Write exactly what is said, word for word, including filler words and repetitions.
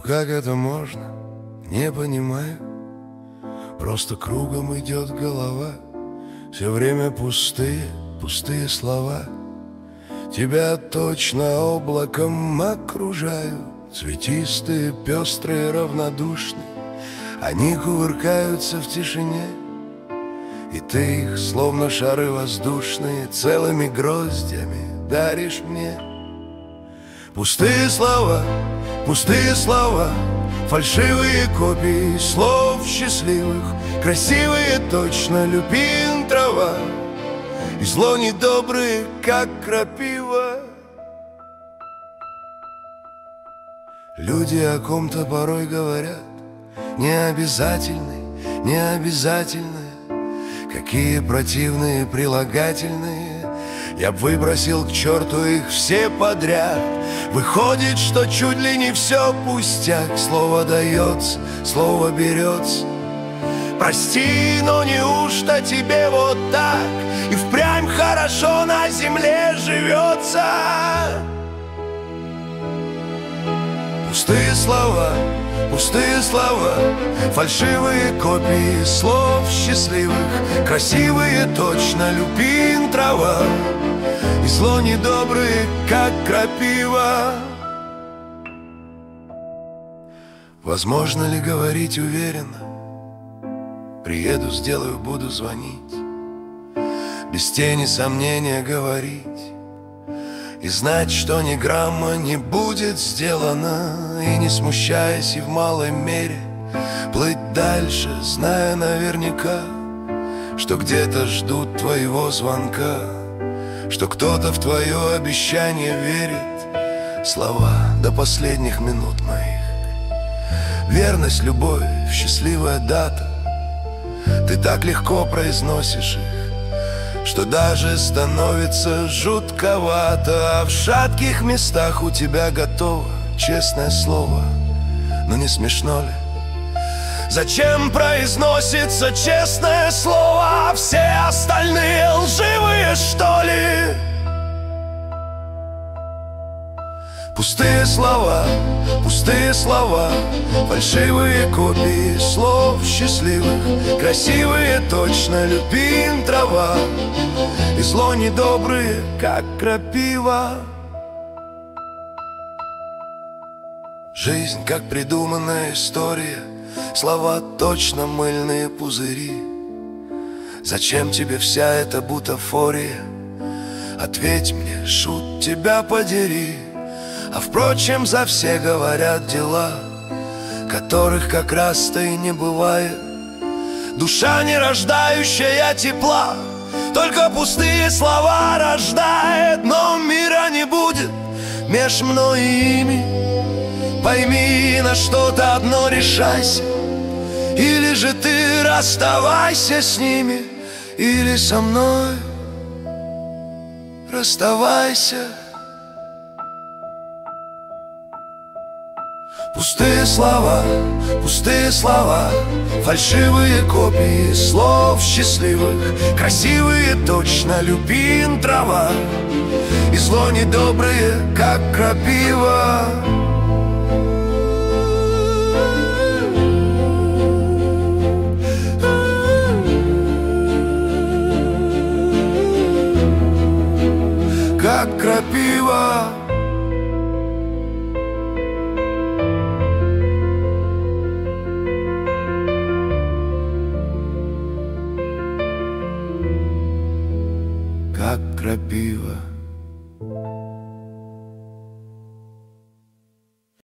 как это можно, не понимаю. Просто кругом идет голова, все время пустые, пустые слова. Тебя точно облаком окружают, цветистые, пестрые, равнодушные. Они кувыркаются в тишине, и ты их, словно шары воздушные, целыми гроздями даришь мне. Пустые слова, пустые слова, фальшивые копии слов счастливых, красивые точно люпин трава, и зло недобрые, как крапива. Люди о ком-то порой говорят: необязательный, необязательное. Какие противные прилагательные. Я б выбросил к черту их все подряд. Выходит, что чуть ли не все пустяк. Слово дается, слово берется. Прости, но неужто тебе вот так и впрямь хорошо на земле живется? Пустые слова, пустые слова, фальшивые копии слов счастливых, красивые точно люпин трава, и зло недобрые, как крапива. Возможно ли говорить уверенно? Приеду, сделаю, буду звонить, без тени сомнения говорить, и знать, что ни грамма не будет сделано, и не смущаясь и в малой мере плыть дальше, зная наверняка, что где-то ждут твоего звонка, что кто-то в твое обещание верит. Слова до последних минут моих, верность, любовь, счастливая дата. Ты так легко произносишь их, что даже становится жутковато. А в шатких местах у тебя готово честное слово. Но не смешно ли? Зачем произносится честное слово, а все остальные лживые, что ли? Пустые слова, пустые слова, фальшивые копии слов счастливых, красивые точно люпин трава, и зло недобрые, как крапива. Жизнь, как придуманная история, слова точно мыльные пузыри. Зачем тебе вся эта бутафория? Ответь мне, шут, тебя подери. А впрочем, за все говорят дела, которых как раз-то и не бывает. Душа, не рождающая тепла, только пустые слова рождает. Но мира не будет меж мной и ими. Пойми, на что-то одно решайся. Или же ты расставайся с ними, или со мной расставайся. Пустые слова, пустые слова, фальшивые копии слов счастливых, красивые точно люпин трава, и зло недобрые, как крапива. Как крапива. Как крапива.